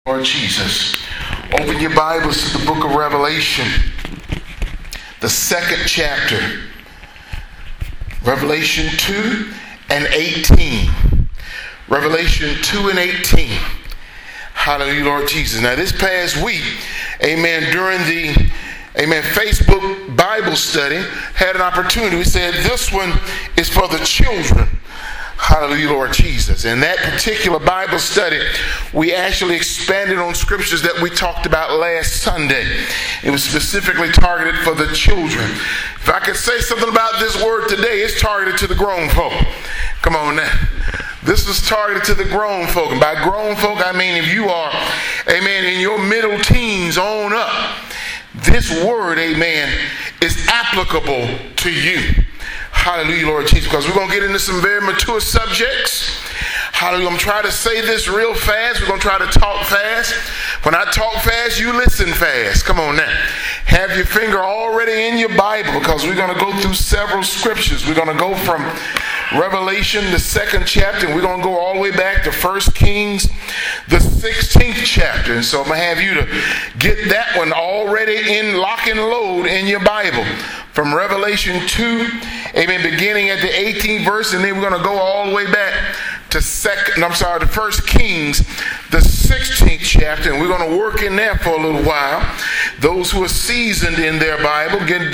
Lord Jesus. Open your Bibles to the book of Revelation, the second chapter. Revelation 2 and 18. Revelation 2 and 18. Hallelujah, Lord Jesus. Now this past week, amen, during the Facebook Bible study, had an opportunity. We said this one is for the children. Hallelujah, Lord Jesus. In that particular Bible study, we actually expanded on scriptures that we talked about last Sunday. It was specifically targeted for the children. If I could say something about this word today, it's targeted to the grown folk. Come on now. This is targeted to the grown folk. And by grown folk, I mean if you are, amen, in your middle teens on up, this word, amen, is applicable to you. Hallelujah, Lord Jesus, because we're going to get into some very mature subjects. Hallelujah. I'm going to try to say this real fast. We're going to try to talk fast. When I talk fast, you listen fast. Come on now. Have your finger already in your Bible, because we're going to go through several scriptures. We're going to go from Revelation, the second chapter, and we're going to go all the way back to 1 Kings, the 16th chapter. And so I'm going to have you to get that one already in lock and load in your Bible. From Revelation 2, amen, beginning at the 18th verse, and then we're going to go all the way back to 1 Kings, the 16th chapter, and we're going to work in there for a little while. Those who are seasoned in their Bible, again,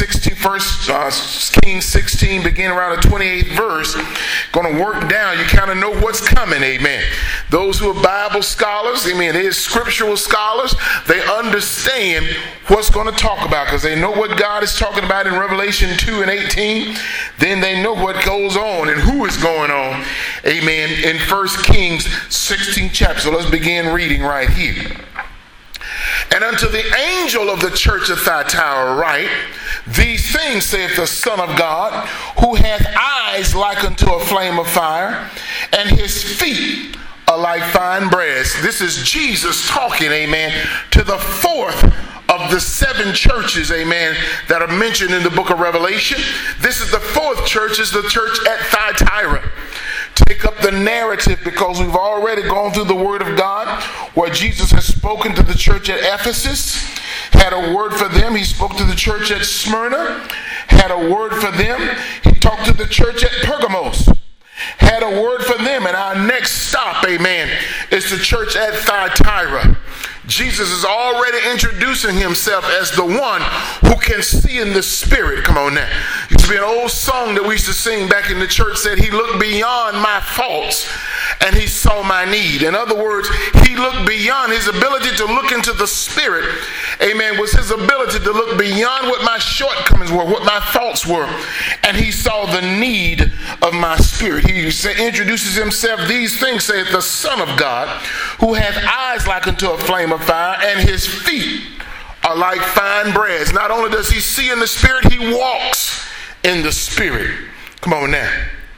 1 Kings 16, beginning around the 28th verse, going to work down. You kind of know what's coming, amen. Those who are Bible scholars, amen, they're scriptural scholars, they understand what's going to talk about, because they know what God is talking about in Revelation 2 and 18. Then they know what goes on and who is going on, amen, in 1 Kings 16 chapter. So let's begin reading right here. And unto the angel of the church of Thyatira write, these things saith the Son of God, who hath eyes like unto a flame of fire, and his feet are like fine brass. This is Jesus talking, amen, to the fourth of the seven churches, amen, that are mentioned in the book of Revelation. This is the fourth church, is the church at Thyatira. Take up the narrative, because we've already gone through the word of God, where Jesus has spoken to the church at Ephesus, had a word for them. He spoke to the church at Smyrna, had a word for them. He talked to the church at Pergamos, had a word for them. And our next stop, amen, is the church at Thyatira. Jesus is already introducing himself as the one who can see in the spirit. Come on now. It used to be an old song that we used to sing back in the church, said, he looked beyond my faults and he saw my need. In other words, he looked beyond. His ability to look into the spirit, amen, was his ability to look beyond what my shortcomings were, what my faults were. And he saw the need of my spirit. He introduces himself, these things, saith the Son of God, who hath eyes like unto a flame of fire, and his feet are like fine brass. Not only does he see in the spirit, he walks in the spirit. Come on now.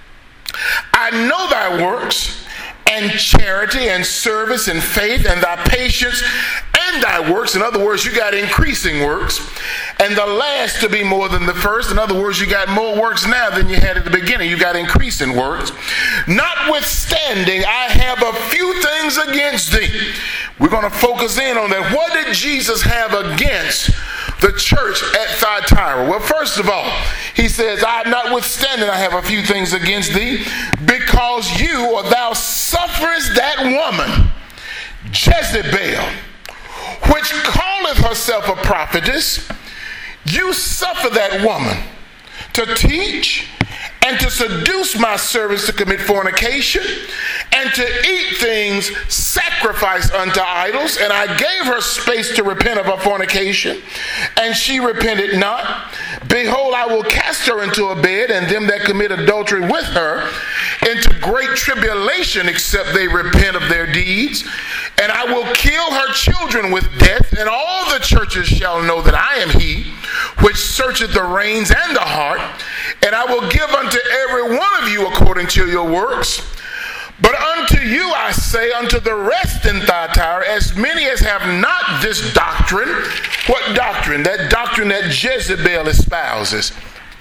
I know thy works, and charity, and service, and faith, and thy patience, and thy works. In other words, you got increasing works, and the last to be more than the first. In other words, you got more works now than you had at the beginning. You got increasing works. Notwithstanding, I have a few things against thee. We're going to focus in on that. What did Jesus have against the church at Thyatira? Well, first of all, he says, notwithstanding, I have a few things against thee, because you, or thou, sufferest that woman, Jezebel, which calleth herself a prophetess. You suffer that woman to teach and to seduce my servants to commit fornication, and to eat things sacrificed unto idols. And I gave her space to repent of her fornication, and she repented not. Behold, I will cast her into a bed, and them that commit adultery with her into great tribulation, except they repent of their deeds. And I will kill her children with death, and all the churches shall know that I am he which searcheth the reins and the heart. And I will give unto every one of you according to your works. But unto you I say, unto the rest in Thyatira, as many as have not this doctrine. What doctrine? That doctrine that Jezebel espouses.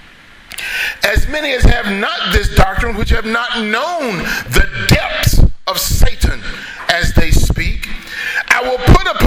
As many as have not this doctrine, which have not known the depths of Satan as they speak,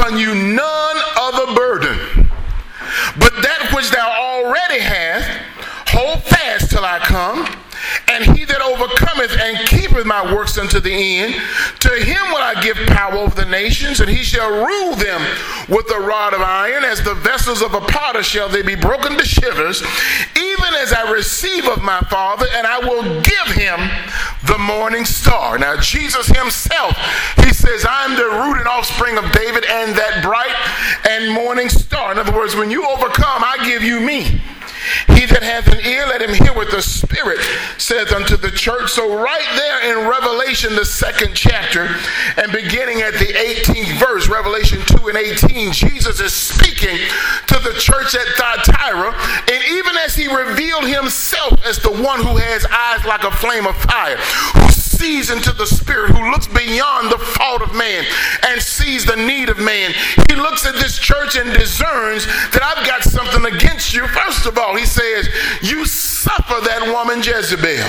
upon you none other burden, but that which thou already hast, hold fast till I come. And he that overcometh and keepeth my works unto the end, to him will I give power over the nations, and he shall rule them with a rod of iron. As the vessels of a potter shall they be broken to shivers, even as I receive of my Father, and I will give him the morning star. Now Jesus himself, he says, I am the root and offspring of David and that bright and morning star. In other words, when you overcome, I give you me. He that hath an ear, let him hear what the Spirit saith unto the church. So right there in Revelation, the 2nd chapter, and beginning at the 18th verse, Revelation 2 and 18, Jesus is speaking to the church at Thyatira, and even as he revealed himself as the one who has eyes like a flame of fire, who sees into the Spirit, who looks beyond the fault of man and sees the need of man, he looks at this church and discerns that I've got something against you. First of all, he says, you suffer that woman Jezebel.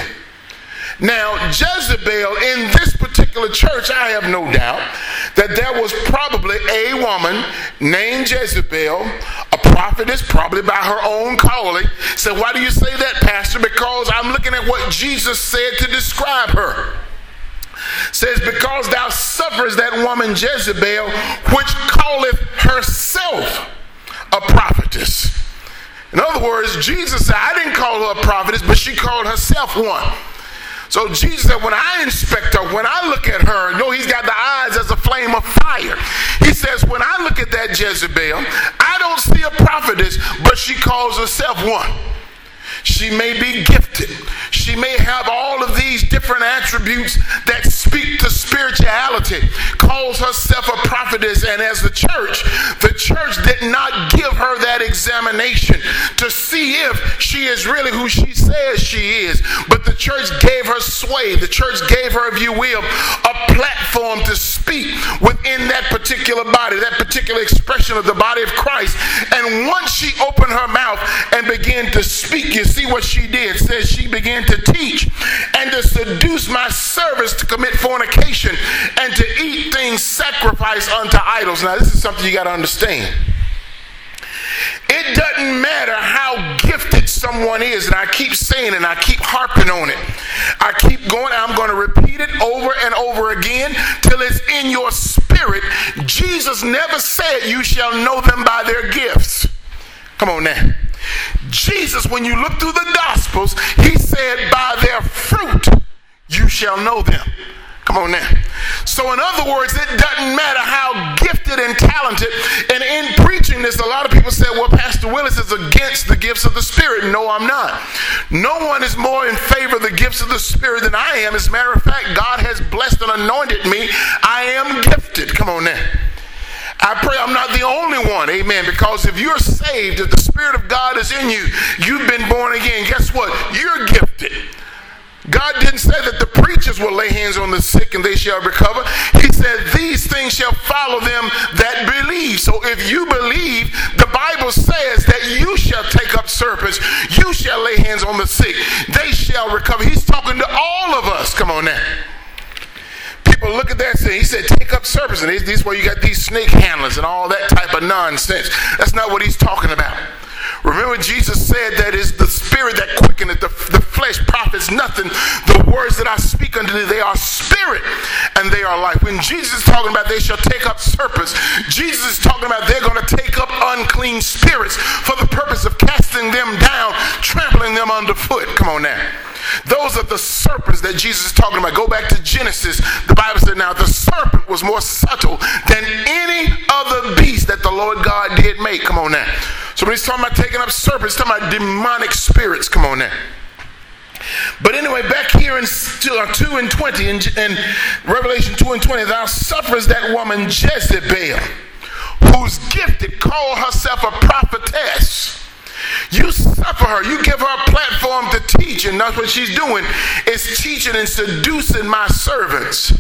Now, Jezebel in this particular church, I have no doubt that there was probably a woman named Jezebel, a prophetess, probably by her own calling. So why do you say that, Pastor? Because I'm looking at what Jesus said to describe her. Says, because thou sufferest that woman Jezebel, which calleth herself a prophetess. In other words, Jesus said, I didn't call her a prophetess, but she called herself one. So Jesus said, when I inspect her, when I look at her, you know, he's got the eyes as a flame of fire. He says, when I look at that Jezebel, I don't see a prophetess, but she calls herself one. She may be gifted. She may have all of these different attributes that speak to spirituality, calls herself a prophetess, and as the church did not give her that examination to see if she is really who she says she is, but the church gave her sway. The church gave her, if you will, a platform to speak within that particular body, that particular expression of the body of Christ. And once she opened her mouth and began to speak, you see what she did. It says she began to teach and to seduce my servants to commit fornication and to eat things sacrificed unto idols. Now, this is something you got to understand. It doesn't matter how gifted someone is, and I keep saying it and I keep harping on it. I keep going, I'm going to repeat it over and over again till it's in your spirit. Jesus never said you shall know them by their gifts. Come on now. Jesus, when you look through the Gospels, he said, by their fruit you shall know them. Come on now. So in other words, it doesn't matter how gifted and talented. And in preaching this, a lot of people say, well, Pastor Willis is against the gifts of the Spirit. No, I'm not. No one is more in favor of the gifts of the Spirit than I am. As a matter of fact, God has blessed and anointed me. I am gifted. Come on now. I pray I'm not the only one, amen, because if you're saved, if the Spirit of God is in you, you've been born again, guess what? You're gifted. God didn't say that the preachers will lay hands on the sick and they shall recover. He said these things shall follow them that believe. So if you believe, the Bible says that you shall take up serpents, you shall lay hands on the sick, they shall recover. He's talking to all of us. Come on now. People look at that and say, he said, take up serpents. And this is where you got these snake handlers and all that type of nonsense. That's not what he's talking about. Remember, Jesus said that is the spirit that quickeneth, the flesh profits nothing. The words that I speak unto thee, they are spirit and they are life. When Jesus is talking about they shall take up serpents, Jesus is talking about they're going to take up unclean spirits for the purpose of casting them down, trampling them underfoot. Come on now. Those are the serpents that Jesus is talking about. Go back to Genesis. The Bible said, now the serpent was more subtle than any other beast that the Lord God did make. Come on now. So when he's talking about taking up serpents, he's talking about demonic spirits. Come on now. But anyway, back here in 2 and 20, in Revelation 2 and 20, thou sufferest that woman Jezebel, who's gifted, call herself a prophetess. You suffer her. You give her a platform to teach, and that's what she's doing, is teaching and seducing my servants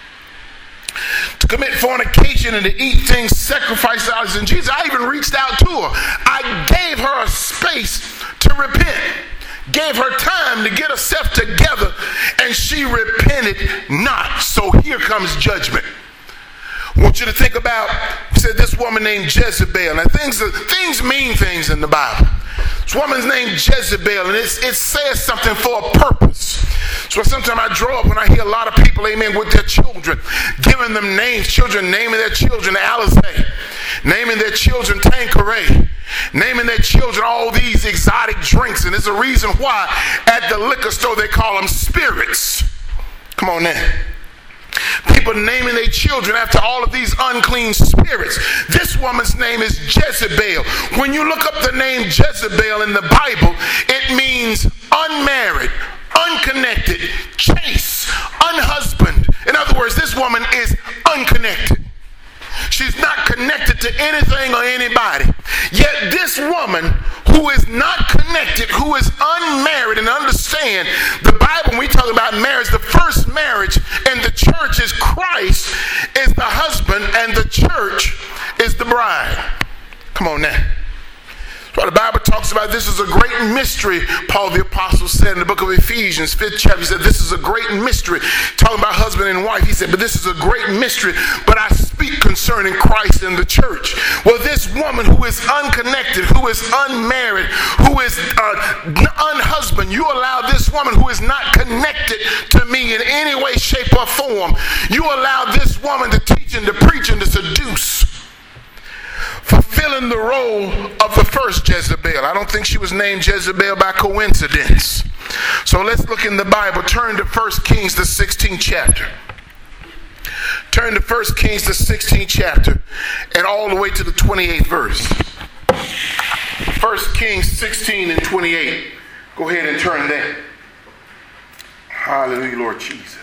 to commit fornication and to eat things sacrificed to idols. And Jesus, I even reached out to her. I gave her a space to repent, gave her time to get herself together, and she repented not. So here comes judgment. I want you to think about said this woman named Jezebel. Now things mean things in the Bible. This woman's named Jezebel, and it says something for a purpose. So sometimes I draw up when I hear a lot of people, amen, with their children, giving them names, children naming their children Alizé, naming their children Tanqueray, naming their children all these exotic drinks. And there's a reason why at the liquor store they call them spirits. Come on now. People naming their children after all of these unclean spirits. This woman's name is Jezebel. When you look up the name Jezebel in the Bible, it means unmarried, unconnected, chaste, unhusband. In other words, this woman is unconnected. She's not connected to anything or anybody. Yet this woman who is not connected, who is unmarried, and understand the Bible, when we talk about marriage, the first marriage in the church is Christ is the husband and the church is the bride. Come on now. Well, the Bible talks about this is a great mystery, Paul the Apostle said in the book of Ephesians, 5th chapter. He said, this is a great mystery. Talking about husband and wife, he said, but this is a great mystery, but I speak concerning Christ and the church. Well, this woman who is unconnected, who is unmarried, who is unhusband, you allow this woman who is not connected to me in any way, shape, or form, you allow this woman to teach and to preach and to seduce, fulfilling the role of the first Jezebel. I don't think she was named Jezebel by coincidence. So let's look in the Bible. Turn to 1 Kings, the 16th chapter. Turn to 1 Kings, the 16th chapter, and all the way to the 28th verse. 1 Kings 16 and 28. Go ahead and turn there. Hallelujah, Lord Jesus.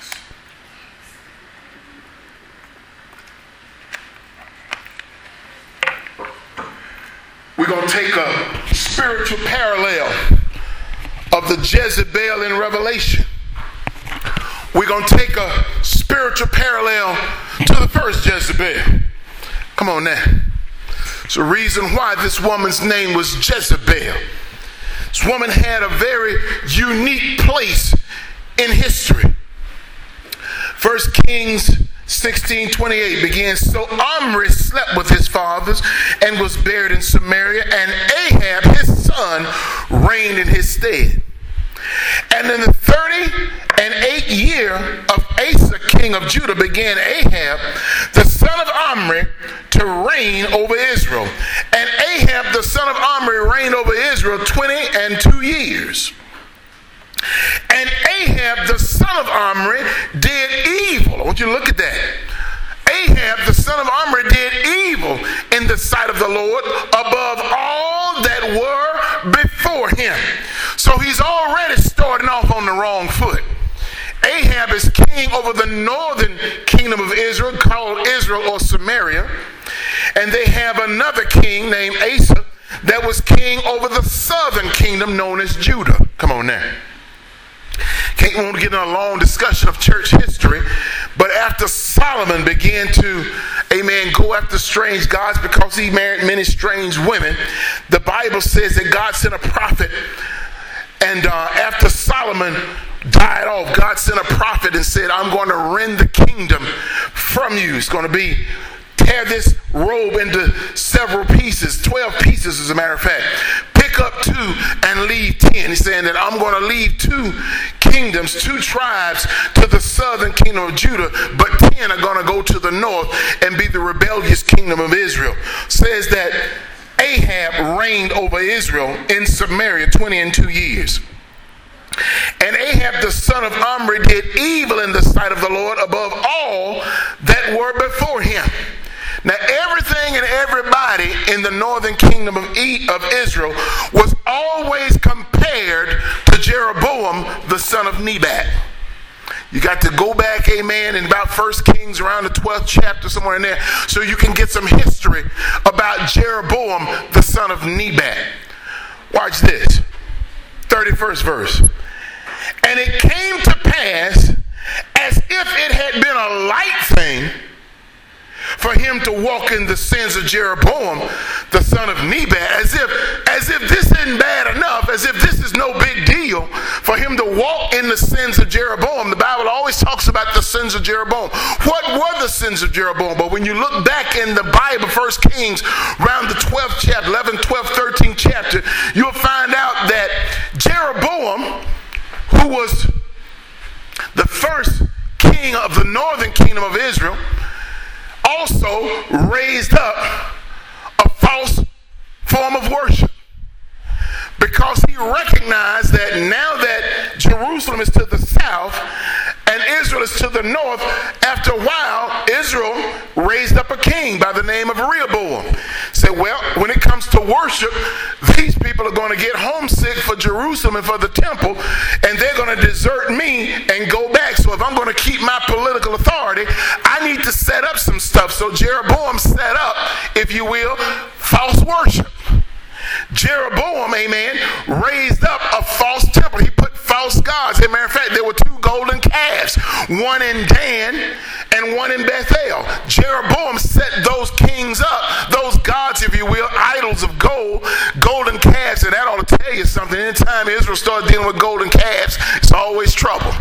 We're going to take a spiritual parallel of the Jezebel in Revelation. We're going to take a spiritual parallel to the first Jezebel. Come on now. It's the reason why this woman's name was Jezebel. This woman had a very unique place in history. 1 Kings 16:28 begins, so Omri slept with his fathers and was buried in Samaria, and Ahab his son reigned in his stead. And in the 38th year of Asa king of Judah began Ahab the son of Omri to reign over Israel. And Ahab the son of Omri reigned over Israel 22 years. And Ahab the son of Omri did evil. I want you to look at that. Ahab the son of Omri did evil in the sight of the Lord above all that were before him. So he's already starting off on the wrong foot. Ahab is king over the northern kingdom of Israel, called Israel or Samaria. And they have another king named Asa that was king over the southern kingdom known as Judah. Come on now. Can't want to get in a long discussion of church history, but after Solomon began to, go after strange gods because he married many strange women, the Bible says that God sent a prophet, and after Solomon died off, God sent a prophet and said, I'm going to rend the kingdom from you. It's going to be tear this robe into several pieces, 12 pieces as a matter of fact. Pick up 2 and leave 10. He's saying that I'm going to leave 2 kingdoms, 2 tribes to the southern kingdom of Judah, but 10 are going to go to the north and be the rebellious kingdom of Israel. Says that Ahab reigned over Israel in Samaria 22 years. And Ahab the son of Omri did evil in the sight of the Lord above all that were before him. Now everything and everybody in the northern kingdom of Israel was always compared to Jeroboam the son of Nebat. You got to go back, amen, in about 1 Kings around the 12th chapter, somewhere in there, so you can get some history about Jeroboam the son of Nebat. Watch this. 31st verse. And it came to pass, as if it had been a light thing, for him to walk in the sins of Jeroboam, the son of Nebat, as if this isn't bad enough, as if this is no big deal for him to walk in the sins of Jeroboam. The Bible always talks about the sins of Jeroboam. What were the sins of Jeroboam? But when you look back in the Bible, 1 Kings, around the 12th chapter, 11, 12, 13th chapter, you'll find out that Jeroboam, who was the first king of the northern kingdom of Israel, also raised up a false form of worship, because he recognized that now that Jerusalem is to the south and Israel is to the north, after a while Israel raised up a king by the name of Rehoboam. Said, well, when it comes to worship, these people are going to get homesick for Jerusalem and for the temple, and they're going to desert me and go back. So if I'm going to keep my political authority, I need to set up some stuff. So Jeroboam set up, if you will, false worship. Jeroboam, amen, raised up a false temple. He put false gods. As a matter of fact, there were two golden calves, one in Dan and one in Bethel. Jeroboam set those kings up, those gods, if you will, idols of gold, golden calves. And that ought to tell you something. Anytime Israel starts dealing with golden calves, it's always trouble.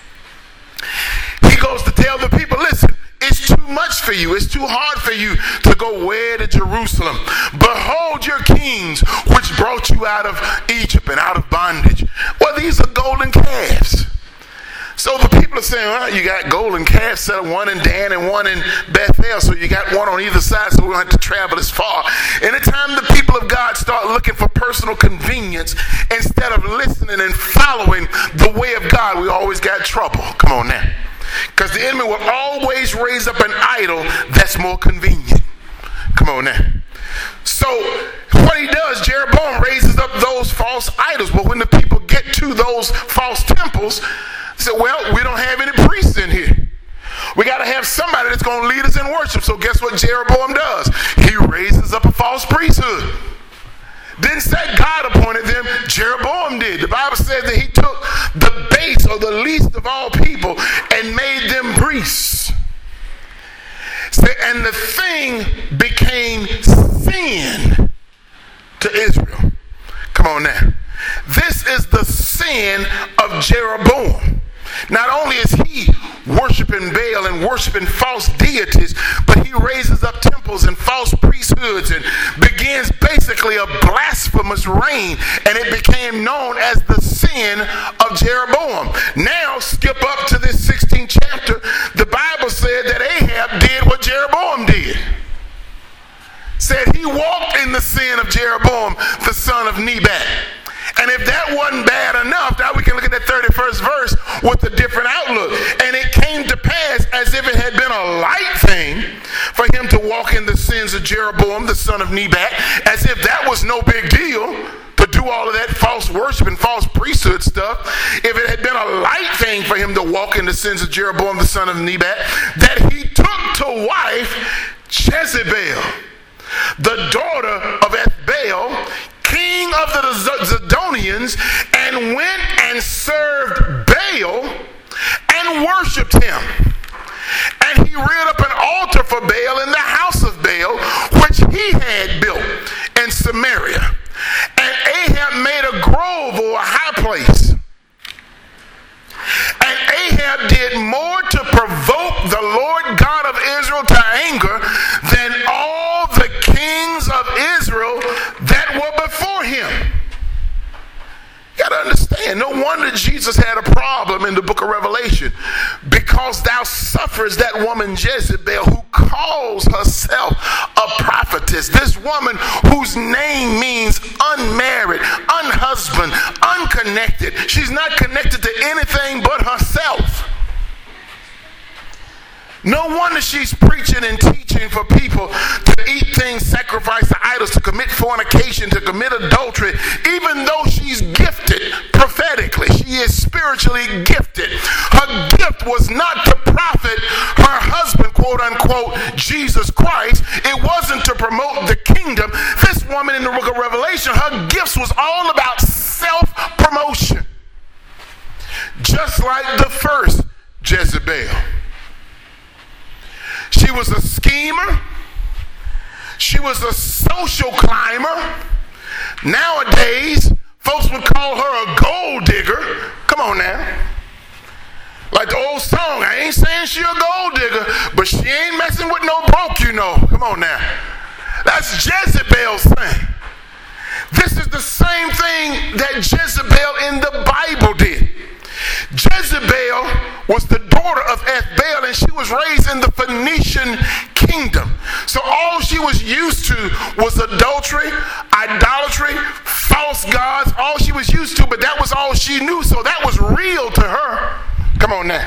He goes to tell the people, listen, it's too much for you. It's too hard for you to go where to Jerusalem. Behold your kings, which brought you out of Egypt and out of bondage. Well, these are golden calves. So the people are saying, well, you got golden calves set up, one in Dan and one in Bethel, so you got one on either side, so we don't have to travel as far. Anytime the people of God start looking for personal convenience instead of listening and following the way of God, we always got trouble. Come on now. Because the enemy will always raise up an idol that's more convenient. Come on now. So what he does, Jeroboam raises up those false idols. But when the people get to those false temples, they say, well, we don't have any priests in here. We got to have somebody that's going to lead us in worship. So guess what Jeroboam does? He raises up a false priesthood. Didn't say God appointed them, Jeroboam did. The Bible says that he took the base or the least of all people and made them priests. And the thing became sin to Israel. Come on now. This is the sin of Jeroboam. Not only is he worshiping Baal and worshiping false deities, but he raises up temples and false priesthoods and begins basically a blasphemous reign, and it became known as the sin of Jeroboam. Now skip up to this 16th chapter. The Bible said that Ahab did what Jeroboam did. Said he walked in the sin of Jeroboam, the son of Nebat. And if that wasn't bad enough, now we can look at that 31st verse with a different outlook. And it came to pass, as if it had been a light thing for him to walk in the sins of Jeroboam, the son of Nebat, as if that was no big deal to do all of that false worship and false priesthood stuff. If it had been a light thing for him to walk in the sins of Jeroboam, the son of Nebat, that he took to wife Jezebel, the daughter of Ethbaal, king of the Zidonians, and went and served Baal and worshipped him. And he reared up an altar for Baal in the house of Baal, which he had built in Samaria. And Ahab made a grove or a high place. And Ahab did more to provoke the Lord God of Israel to anger than all the kings of Israel that were before him. You got to understand, no wonder Jesus had a problem in the book of Revelation, because thou sufferest that woman Jezebel, who calls herself a prophetess. This woman whose name means unmarried, unhusband, unconnected. She's not connected to anything but herself. No wonder she's preaching and teaching for people to eat things, sacrifice to idols, to commit fornication, to commit adultery, even though she's gifted prophetically. She is spiritually gifted. Her gift was not to profit her husband, quote unquote, Jesus Christ. It wasn't to promote the kingdom. This woman in the book of Revelation, her gifts was all about self-promotion. Just like the first Jezebel. She was a schemer. She was a social climber. Nowadays, folks would call her a gold digger. Come on now. Like the old song, I ain't saying she a gold digger, but she ain't messing with no broke, you know. Come on now. That's Jezebel's thing. This is the same thing that Jezebel in the Bible did. Jezebel was the daughter of Ethbaal, and she was raised in the Phoenician kingdom. So all she was used to was adultery, idolatry, false gods, all she was used to, but that was all she knew, so that was real to her. Come on now.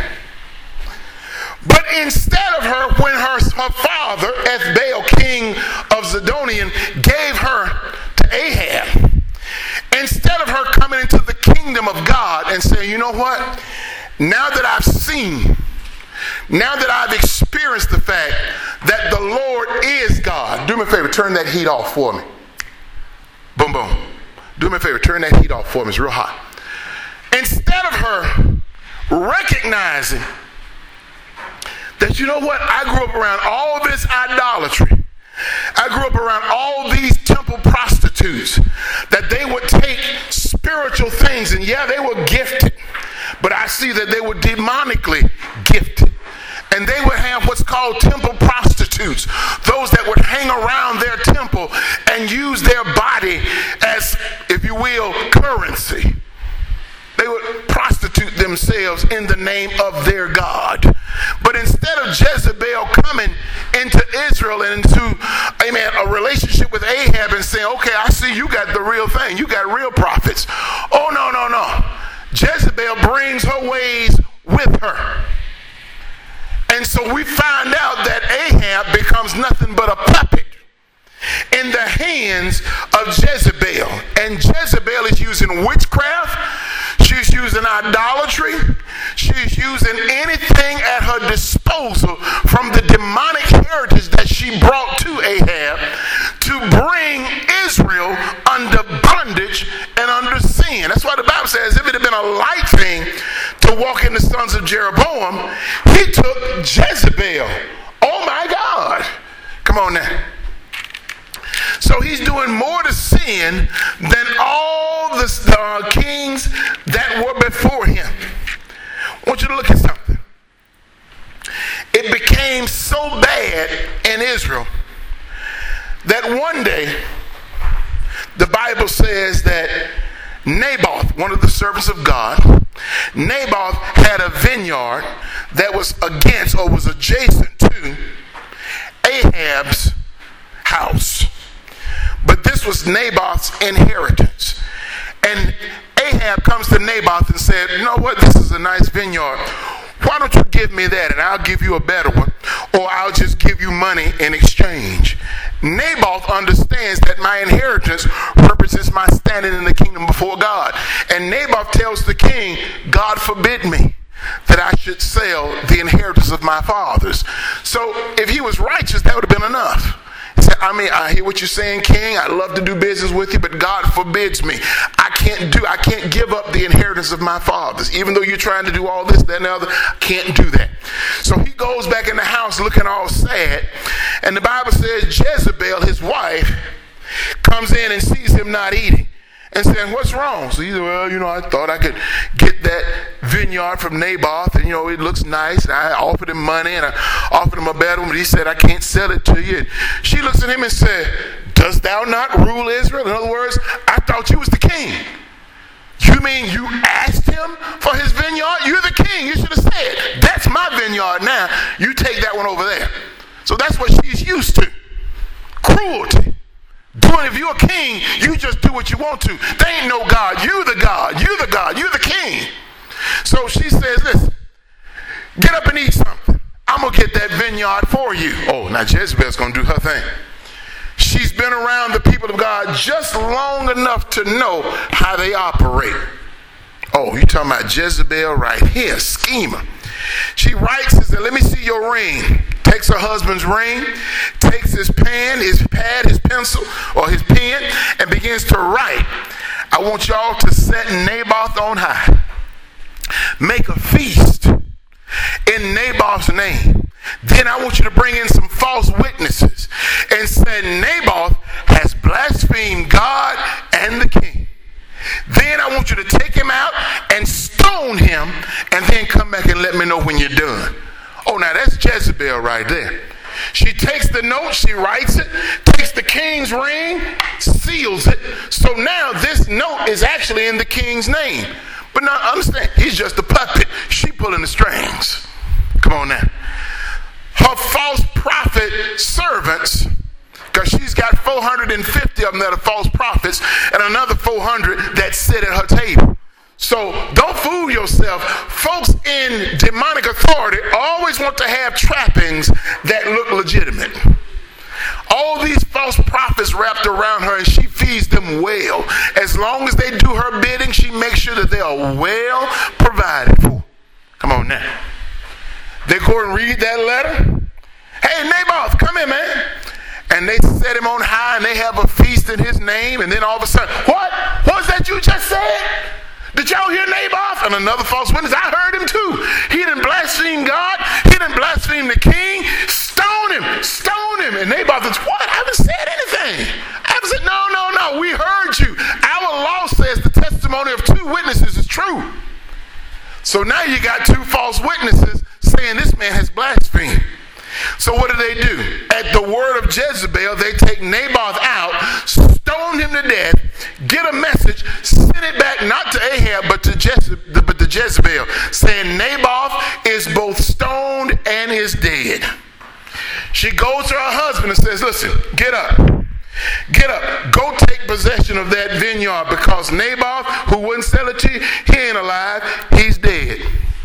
But instead of her, when her father, Ethbaal, king of Zidonian, gave her to Ahab, instead of her coming into the kingdom of God and saying, you know what? Now that I've seen, now that I've experienced the fact that the Lord is God. Do me a favor, turn that heat off for me. Boom, boom. Do me a favor, turn that heat off for me. It's real hot. Instead of her recognizing that, you know what, I grew up around all this idolatry. I grew up around all these temple prostitutes, that they would take spiritual things, and yeah, they were gifted, but I see that they were demonically gifted. And they would have what's called temple prostitutes, those that would hang around their temple and use their body as, if you will, currency. They would prostitute themselves in the name of their God. But instead of Jezebel coming into Israel and into, amen, a relationship with Ahab and saying, okay, I see you got the real thing. You got real prophets. Oh, no, no, no. Jezebel brings her ways with her. And so we find out that Ahab becomes nothing but a puppet in the hands of Jezebel. And Jezebel is using witchcraft. She's using idolatry. She's using anything at her disposal from the demonic heritage that she brought to Ahab to bring Israel under bondage and under sin. That's why the Bible says if it had been a light thing to walk in the sons of Jeroboam, he took Jezebel. Oh my God. Come on now. So he's doing more to sin than all the kings that were before him. I want you to look at something. It became so bad in Israel that one day the Bible says that Naboth, one of the servants of God, Naboth had a vineyard that was against or was adjacent to Ahab's house. But this was Naboth's inheritance. And Ahab comes to Naboth and said, you know what, this is a nice vineyard. Why don't you give me that and I'll give you a better one, or I'll just give you money in exchange. Naboth understands that my inheritance represents my standing in the kingdom before God. And Naboth tells the king, God forbid me that I should sell the inheritance of my fathers. So if he was righteous, that would have been enough. He said, I hear what you're saying, king. I'd love to do business with you, but God forbids me. I can't give up the inheritance of my fathers. Even though you're trying to do all this, that, and the other, I can't do that. So he goes back in the house looking all sad. And the Bible says Jezebel, his wife, comes in and sees him not eating and saying, what's wrong? So he said, well, I thought I could get that vineyard from Naboth, and, it looks nice. And I offered him money, and I offered him a better one, but he said, I can't sell it to you. And she looks at him and said, dost thou not rule Israel? In other words, I thought you was the king. You mean you asked him for his vineyard? You're the king. You should have said, that's my vineyard now. You take that one over there. So that's what she's used to. Cruelty. If you're a king, you just do what you want to. There ain't no God. You the God. You the God. You the king. So she says, listen, get up and eat something. I'm going to get that vineyard for you. Oh, now Jezebel's going to do her thing. She's been around the people of God just long enough to know how they operate. Oh, you're talking about Jezebel right here, schemer. She writes and says, let me see your ring. Takes her husband's ring, takes his pen, his pad, his pencil, or his pen, and begins to write. I want y'all to set Naboth on high. Make a feast in Naboth's name. Then I want you to bring in some false witnesses and say Naboth has blasphemed God and the king. Then I want you to take him out and stone him, and then come back and let me know when you're done. Oh, now that's Jezebel right there. She takes the note, she writes it, takes the king's ring, seals it. So now this note is actually in the king's name. But now understand, he's just a puppet. She pulling the strings. Come on now. Her false prophet servants, because she's got 450 of them that are false prophets and another 400 that sit at her table. So don't fool yourself. Folks in demonic authority always want to have trappings that look legitimate. All these false prophets wrapped around her, and she feeds them well. As long as they do her bidding, she makes sure that they are well provided for. Come on now. They go and read that letter. Hey, Naboth, come here, man. And they set him on high, and they have a feast in his name. And then all of a sudden, what was that you just said? Did y'all hear Naboth? And another false witness, I heard him too. He didn't blaspheme God. He didn't blaspheme the king. Stone him. Stone him. And Naboth is, what? I haven't said anything. I haven't said, no. We heard you. Our law says the testimony of two witnesses is true. So now you got two false witnesses saying this man has blasphemed. So what do? At the word of Jezebel, they take Naboth out, stone him to death, get a message, send it back not to Ahab but to Jezebel, saying Naboth is both stoned and is dead. She goes to her husband and says, listen, get up, go take possession of that vineyard, because Naboth, who wouldn't sell it to you, he ain't alive, he's dead.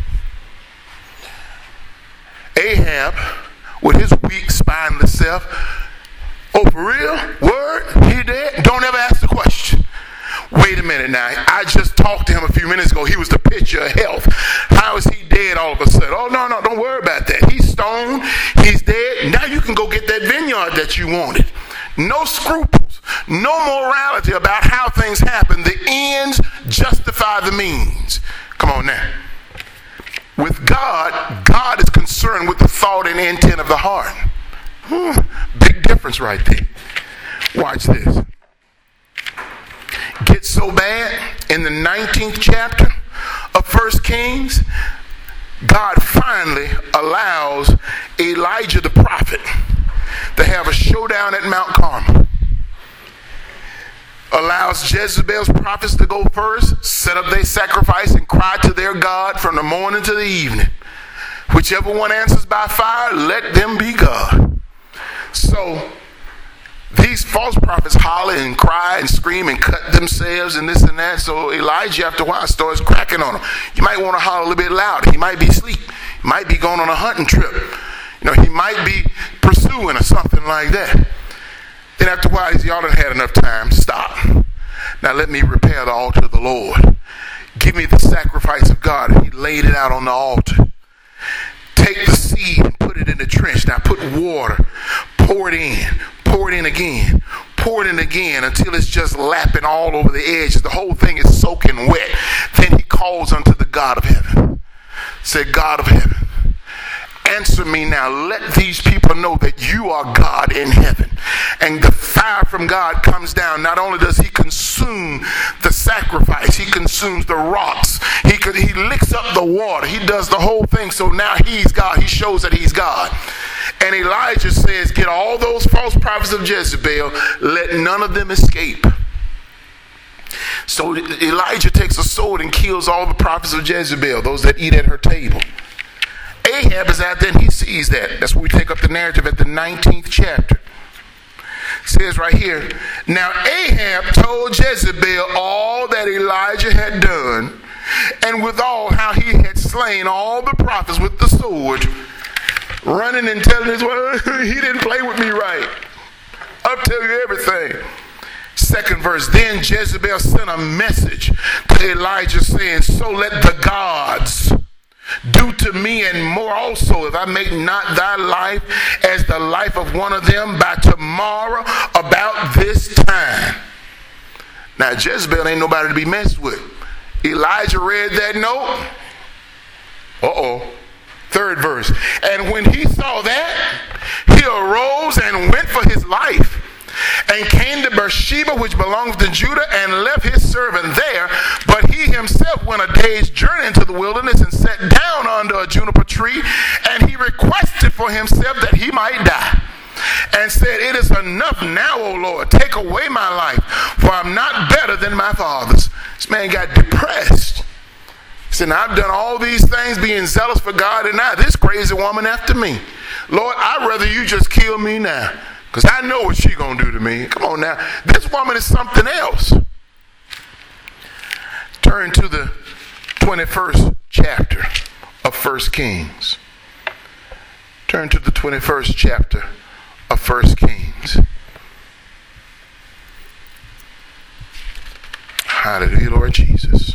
Ahab, with his weak, spineless self, oh, for real? Word? He dead? Don't ever ask the question. Wait a minute now. I just talked to him a few minutes ago. He was the picture of health. How is he dead all of a sudden? Oh, no, don't worry about that. He's stoned. He's dead. Now you can go get that vineyard that you wanted. No scruples. No morality about how things happen. The ends justify the means. Come on now. With God, God is concerned with the thought and intent of the heart. Big difference right there. Watch this. Gets so bad, in the 19th chapter of 1 Kings, God finally allows Elijah the prophet to have a showdown at Mount Carmel. Allows Jezebel's prophets to go first, set up their sacrifice, and cry to their God from the morning to the evening. Whichever one answers by fire, let them be God. So these false prophets holler and cry and scream and cut themselves and this and that. So Elijah, after a while, starts cracking on them. You might want to holler a little bit louder. He might be asleep. He might be going on a hunting trip. He might be pursuing or something like that. Then after a while, y'all done had enough time. Stop. Now let me repair the altar of the Lord. Give me the sacrifice of God. And he laid it out on the altar. Take the seed and put it in the trench. Now put water. Pour it in again. Pour it in again until it's just lapping all over the edges. The whole thing is soaking wet. Then he calls unto the God of heaven. Said, God of heaven, answer me now. Let these people know that you are God in heaven. And the fire from God comes down. Not only does he consume the sacrifice, he consumes the rocks. He licks up the water. He does the whole thing. So now he's God. He shows that he's God. And Elijah says, get all those false prophets of Jezebel. Let none of them escape. So Elijah takes a sword and kills all the prophets of Jezebel, those that eat at her table. Ahab is out there and he sees that. That's where we take up the narrative at the 19th chapter. It says right here, now Ahab told Jezebel all that Elijah had done, and withal how he had slain all the prophets with the sword, running and telling his wife, he didn't play with me right. I'll tell you everything. Second verse, then Jezebel sent a message to Elijah saying, so let the gods do to me and more also, if I make not thy life as the life of one of them by tomorrow about this time. Now Jezebel ain't nobody to be messed with. Elijah read that note. Third verse. And when he saw that, he arose and went for his life, and came to Beersheba, which belongs to Judah, and left his servant there. But he himself went a day's journey into the wilderness and sat down under a juniper tree, and he requested for himself that he might die, and said, it is enough now, O Lord, take away my life, for I'm not better than my fathers. This man got depressed. He said, now I've done all these things being zealous for God, and now this crazy woman after me. Lord, I'd rather you just kill me now, because I know what she's going to do to me. Come on now. This woman is something else. Turn to the 21st chapter of 1 Kings. Turn to the 21st chapter of 1 Kings. Hallelujah, Lord Jesus.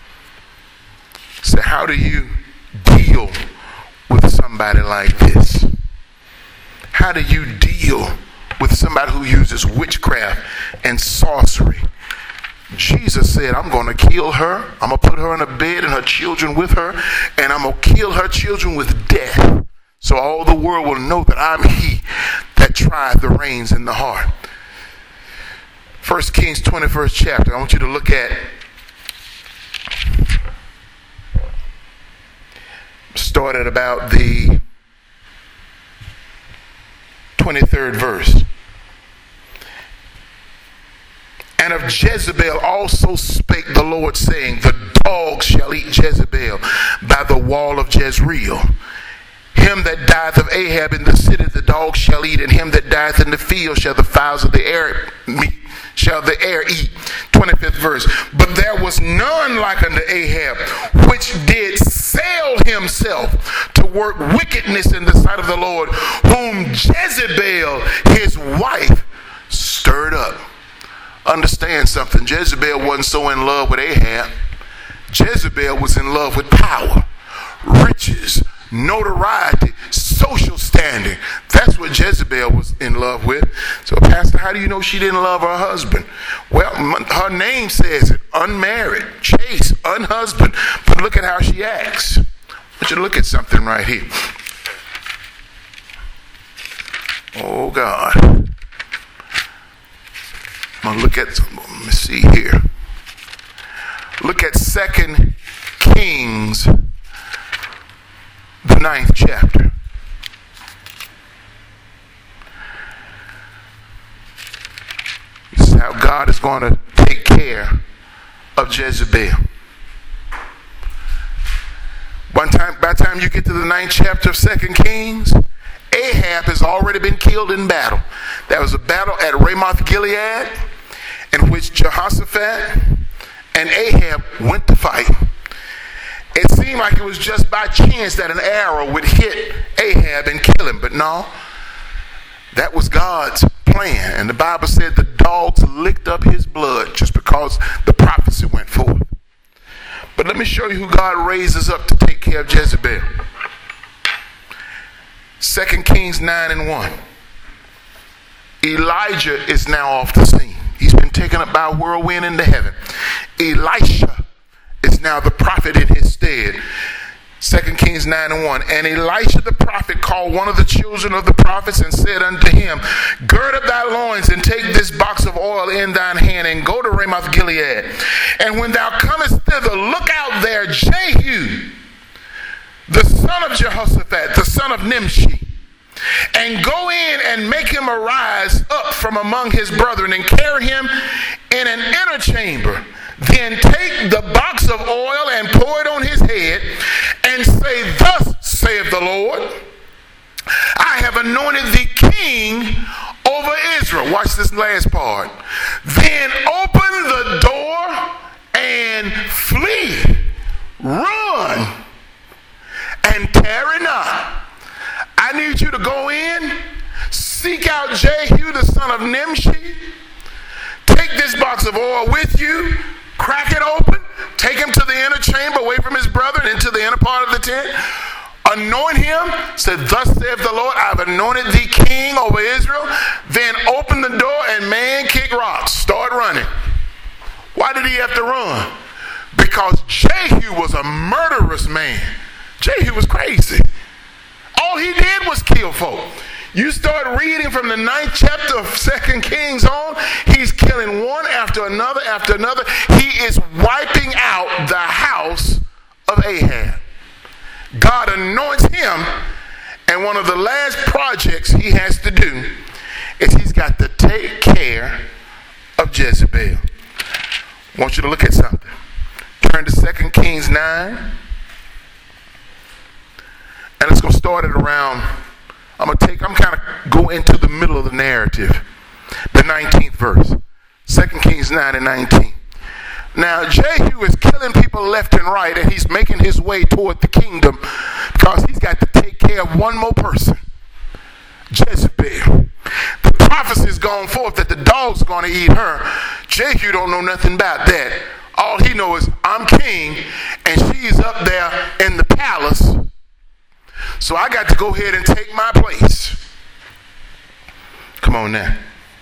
So how do you deal with somebody like this? How do you deal with somebody who uses witchcraft and sorcery? Jesus said, I'm going to kill her. I'm going to put her in a bed and her children with her, and I'm going to kill her children with death, so all the world will know that I'm he that tried the reins in the heart. 1 Kings 21st chapter. I want you to look at start at about the 23rd verse. And of Jezebel also spake the Lord, saying, the dogs shall eat Jezebel by the wall of Jezreel. Him that dieth of Ahab in the city the dogs shall eat, and him that dieth in the field shall the fowls of the air eat. 25th verse. But there was none like unto Ahab, which did sell himself to work wickedness in the sight of the Lord, whom Jezebel his wife stirred up. Understand something. Jezebel wasn't so in love with Ahab. Jezebel was in love with power, riches, notoriety, social standing. That's what Jezebel was in love with. So, Pastor, how do you know she didn't love her husband? Well, her name says it. Unmarried, chaste, unhusband. But look at how she acts. I want you to look at something right here. Oh, God. I'm going to look at, let me see here. Look at 2 Kings, the 9th chapter. This is how God is going to take care of Jezebel. By the time you get to the 9th chapter of 2 Kings, Ahab has already been killed in battle. There was a battle at Ramoth Gilead in which Jehoshaphat and Ahab went to fight. It seemed like it was just by chance that an arrow would hit Ahab and kill him. But no, that was God's plan. And the Bible said the dogs licked up his blood just because the prophecy went forth. But let me show you who God raises up to take care of Jezebel. 2 Kings 9:1. Elijah is now off the scene. He's been taken up by a whirlwind into heaven. Elisha is now the prophet in his stead. 2 Kings 9:1. And Elisha the prophet called one of the children of the prophets and said unto him, gird up thy loins and take this box of oil in thine hand and go to Ramoth Gilead. And when thou comest thither, look out there Jehu, the son of Jehoshaphat, the son of Nimshi, and go in and make him arise up from among his brethren and carry him in an inner chamber. Then take the box of oil and pour it on his head and say, thus saith the Lord, I have anointed thee king over Israel. Watch this last part. Then open the door and flee, run, and tarry not. I need you to go in, seek out Jehu the son of Nimshi, take this box of oil with you, crack it open, take him to the inner chamber away from his brethren into the inner part of the tent, anoint him, said, thus saith the Lord, I've anointed thee king over Israel. Then open the door and man kick rocks, start running. Why did he have to run? Because Jehu was a murderous man. Jehu was crazy. All he did was kill folk. You start reading from the 9th chapter of 2 Kings on, he's killing one after another after another. He is wiping out the house of Ahab. God anoints him, and one of the last projects he has to do is he's got to take care of Jezebel. I want you to look at something. Turn to 2 Kings 9. And it's going to start at around, I'm kind of go into the middle of the narrative. The 19th verse. 2 Kings 9 and 19. Now, Jehu is killing people left and right, and he's making his way toward the kingdom because he's got to take care of one more person. Jezebel. The prophecy's gone forth that the dog's going to eat her. Jehu don't know nothing about that. All he knows is, I'm king, and she's up there in the palace, so I got to go ahead and take my place. Come on now.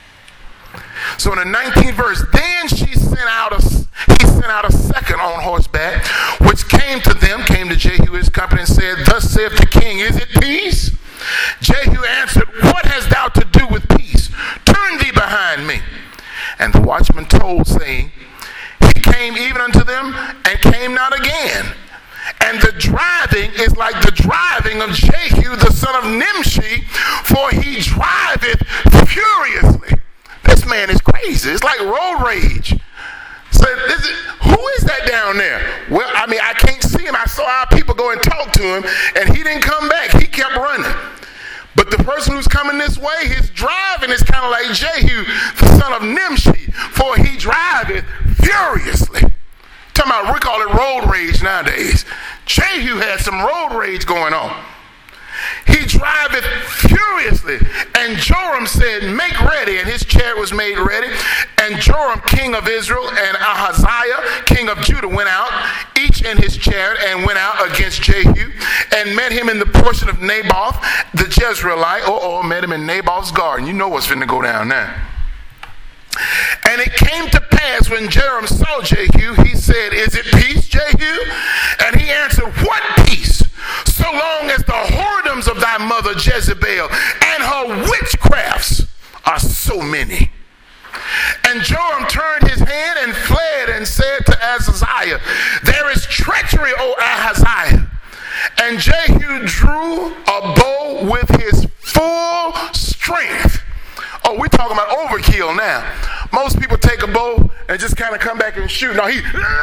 So in the 19th verse, then he sent out a second on horseback, which came to Jehu his company, and said, Thus saith the king, is it peace? Jehu answered, What hast thou to do with peace? Turn thee behind me. And the watchman told, saying, He came even unto them, and came not again. And the driving is like the driving of Jehu the son of Nimshi, for he driveth furiously. This man is crazy. It's like road rage. So who is that down there? Well, I can't see him. I saw our people go and talk to him, and he didn't come back. He kept running. But the person who's coming this way, his driving is kind of like Jehu, the son of Nimshi, for he driveth furiously. Talking about, we call it road rage nowadays. Jehu had some road rage going on. He driveth furiously. And Joram said, Make ready. And his chariot was made ready. And Joram, king of Israel, and Ahaziah, king of Judah, went out, each in his chariot, and went out against Jehu, and met him in the portion of Naboth, the Jezreelite. Met him in Naboth's garden. You know what's finna go down now. And it came to pass when Joram saw Jehu, he said, Is it peace, Jehu? And he answered, What peace? So long as the whoredoms of thy mother Jezebel and her witchcrafts are so many. And Joram turned his hand and fled and said to Ahaziah, There is treachery, O Ahaziah. And Jehu drew a bow with his full strength. Oh, we're talking about overkill now. Most people take a bow and just kind of come back and shoot. No, he,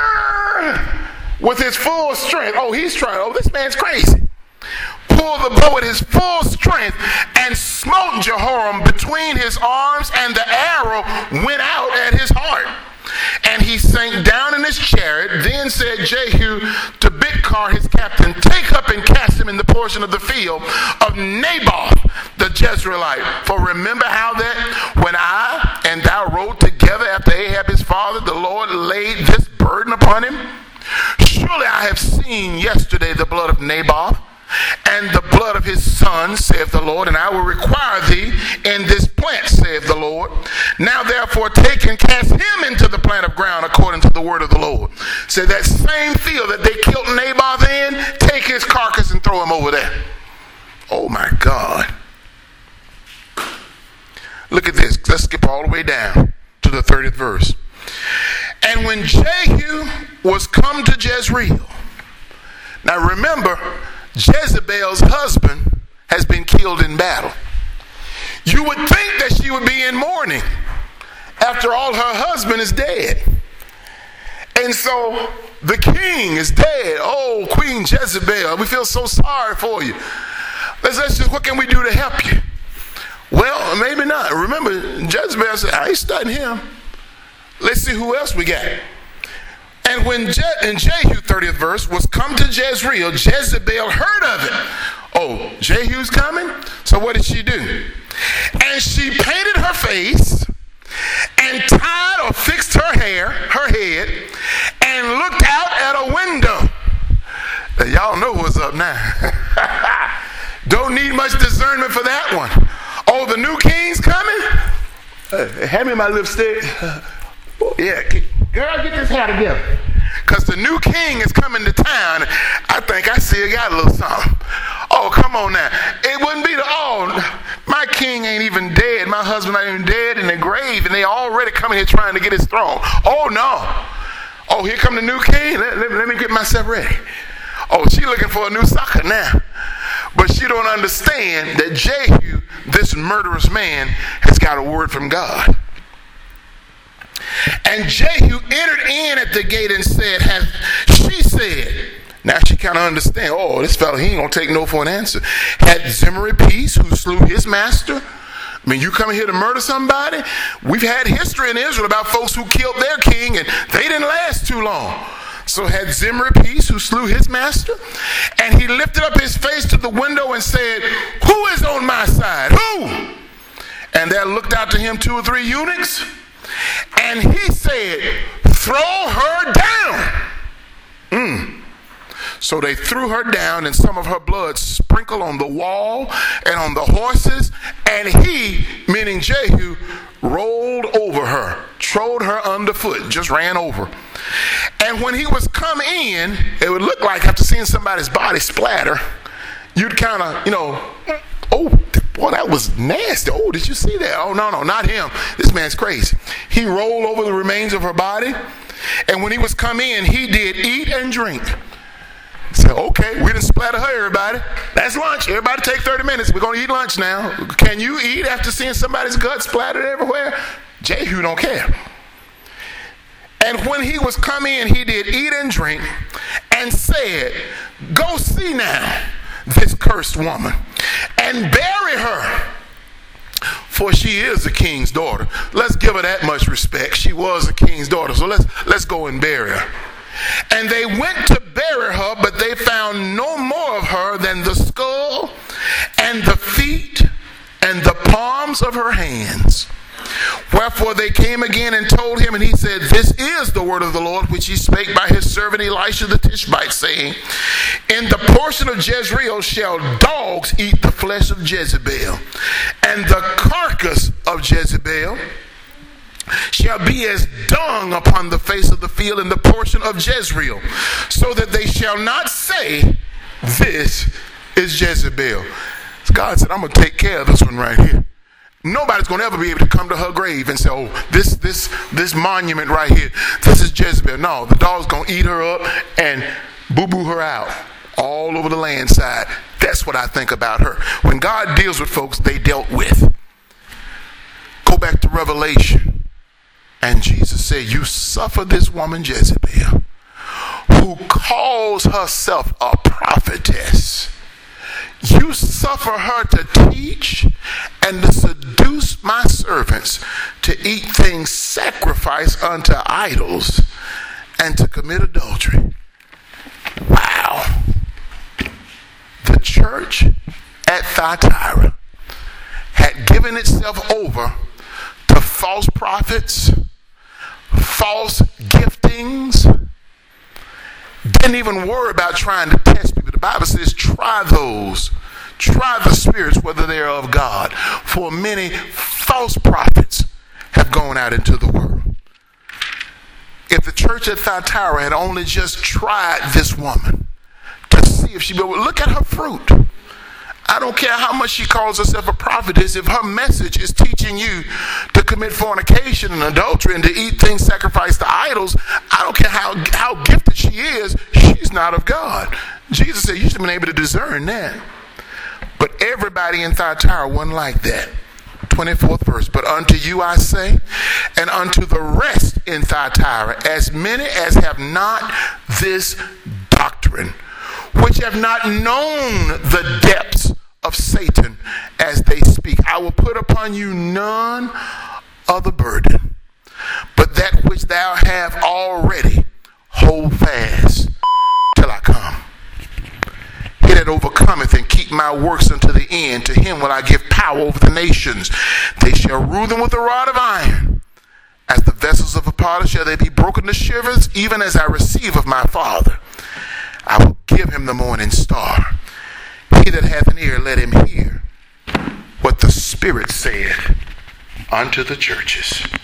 with his full strength. Oh, he's trying. This man's crazy. Pulled the bow with his full strength and smote Jehoram between his arms, and the arrow went out at his heart. And he sank down in his chariot. Then said Jehu to Bidkar his captain, Take up and cast him in the portion of the field of Naboth the Jezreelite. For remember how that when I and thou rode together after Ahab his father, the Lord laid this burden upon him? Surely I have seen yesterday the blood of Naboth, and the blood of his son, saith the Lord, and I will require thee in this plant, saith the Lord. Now therefore take and cast him into the plant of ground according to the word of the Lord. So that same field that they killed Naboth in, take his carcass and throw him over there. Oh my God. Look at this. Let's skip all the way down to the 30th verse. And when Jehu was come to Jezreel. Now remember, Jezebel's husband has been killed in battle. You would think that she would be in mourning. After all, her husband is dead. And so the king is dead. Oh, Queen Jezebel, we feel so sorry for you. Let's just, what can we do to help you? Well, maybe not. Remember, Jezebel said, I ain't studying him. Let's see who else we got. And when in Jehu, 30th verse, was come to Jezreel, Jezebel heard of it. Oh, Jehu's coming? So what did she do? And she painted her face and tied or fixed her head, and looked out at a window. Now, y'all know what's up now. Don't need much discernment for that one. Oh, the new king's coming? Hand me my lipstick. Yeah, girl, get this hair together. because the new king is coming to town. I think I still got a little something. Oh, come on now. It wouldn't be my king ain't even dead. My husband ain't even dead in the grave, and they already coming here trying to get his throne. Oh, no. Oh, here come the new king. Let me get myself ready. Oh, she looking for a new sucker now. But she don't understand that Jehu, this murderous man, has got a word from God. And Jehu entered in at the gate and said, she said, now she kind of understand, oh, this fella, he ain't going to take no for an answer. Had Zimri peace, who slew his master? I mean, you coming here to murder somebody? We've had history in Israel about folks who killed their king, and they didn't last too long. So had Zimri peace, who slew his master? And he lifted up his face to the window and said, who is on my side? Who? And there looked out to him 2 or 3 eunuchs. And he said, throw her down. So they threw her down, and some of her blood sprinkled on the wall and on the horses. And he, meaning Jehu, rolled over her, trod her underfoot, just ran over. And when he was come in, it would look like after seeing somebody's body splatter, you'd kind of, oh, boy, that was nasty. Oh, did you see that? Oh, no, not him. This man's crazy. He rolled over the remains of her body. And when he was come in, he did eat and drink. Said, okay, we didn't splatter her, everybody. That's lunch. Everybody take 30 minutes. We're going to eat lunch now. Can you eat after seeing somebody's gut splattered everywhere? Jehu don't care. And when he was come in, he did eat and drink and said, go see now this cursed woman and bury her, for she is the king's daughter. Let's give her that much respect. She was the king's daughter, so let's go and bury her. And they went to bury her, but they found no more of her than the skull and the feet and the palms of her hands. Wherefore they came again and told him, and he said, this is the word of the Lord, which he spake by his servant Elisha the Tishbite, saying, in the portion of Jezreel shall dogs eat the flesh of Jezebel, and the carcass of Jezebel shall be as dung upon the face of the field in the portion of Jezreel, so that they shall not say, this is Jezebel. God said, I'm going to take care of this one right here. Nobody's going to ever be able to come to her grave and say, oh, this monument right here, this is Jezebel. No, the dog's going to eat her up and boo-boo her out all over the land side. That's what I think about her. When God deals with folks, they dealt with. Go back to Revelation. And Jesus said, you suffer this woman Jezebel, who calls herself a prophetess. You suffer her to teach and to seduce my servants to eat things sacrificed unto idols and to commit adultery. Wow. The church at Thyatira had given itself over to false prophets, false giftings, didn't even worry about trying to test people. The Bible says, try the spirits, whether they are of God. For many false prophets have gone out into the world. If the church at Thyatira had only just tried this woman to see if she would look at her fruit. I don't care how much she calls herself a prophetess. If her message is teaching you to commit fornication and adultery and to eat things sacrificed to idols, I don't care how gifted she is, she's not of God. Jesus said you should have been able to discern that. But everybody in Thyatira wasn't like that. 24th verse. But unto you I say, and unto the rest in Thyatira, as many as have not this doctrine, which have not known the depths of Satan as they speak, I will put upon you none other burden, but that which thou have already, hold fast till I come. He that overcometh and keep my works unto the end, to him will I give power over the nations. They shall rule them with a rod of iron. As the vessels of a potter shall they be broken to shivers, even as I receive of my Father. I will give him the morning star. He that hath an ear, let him hear what the Spirit said unto the churches.